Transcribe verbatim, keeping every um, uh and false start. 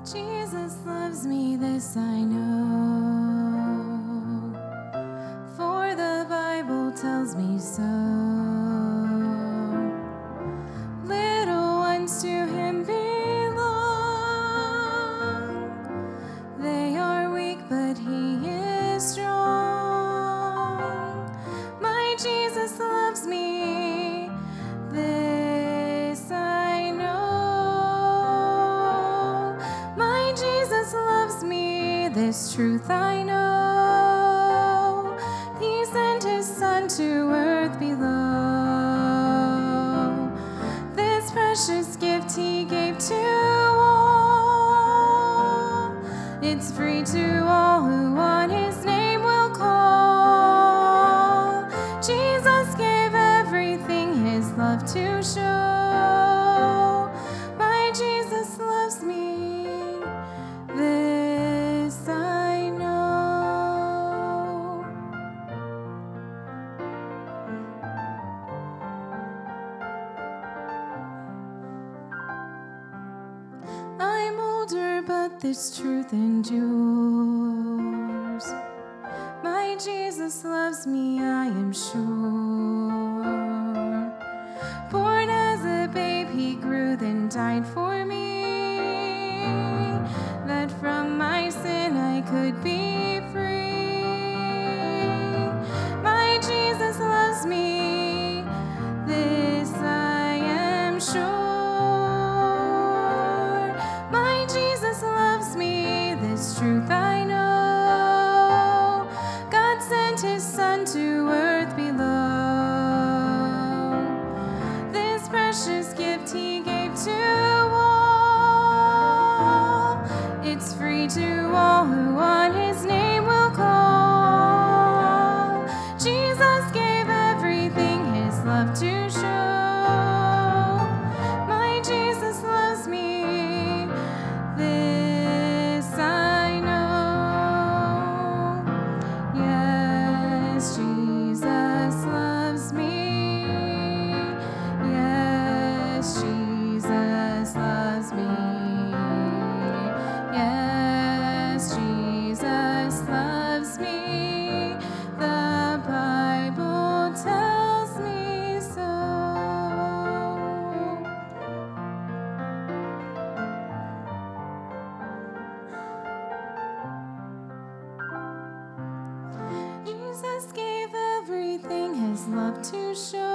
Jesus loves me, this I know, for the Bible tells me so. Little ones to him belong. They are weak, but he is strong. My Jesus loves me, this I know. My Jesus loves me, this truth I know. He sent his Son to earth below. This precious gift he gave to all. It's free to all who on his name will call. Jesus gave everything his love to show. My Jesus loves me, this I know. I'm older, but this truth endures. My Jesus loves me, I am sure. Born as a babe, he grew, then died for me, that from my sin I could be free. My Jesus loves me, this I am sure. My Jesus loves me, this truth I know. God sent his Son to earth below. This precious gift he gave to all. It's free to all who on his name will call. Jesus gave everything his love to show. My Jesus loves me, this I know. Yes, Jesus loves me. Yes, Jesus loves me. Yes, Jesus loves me. The Bible tells me so. Jesus gave everything his love to show.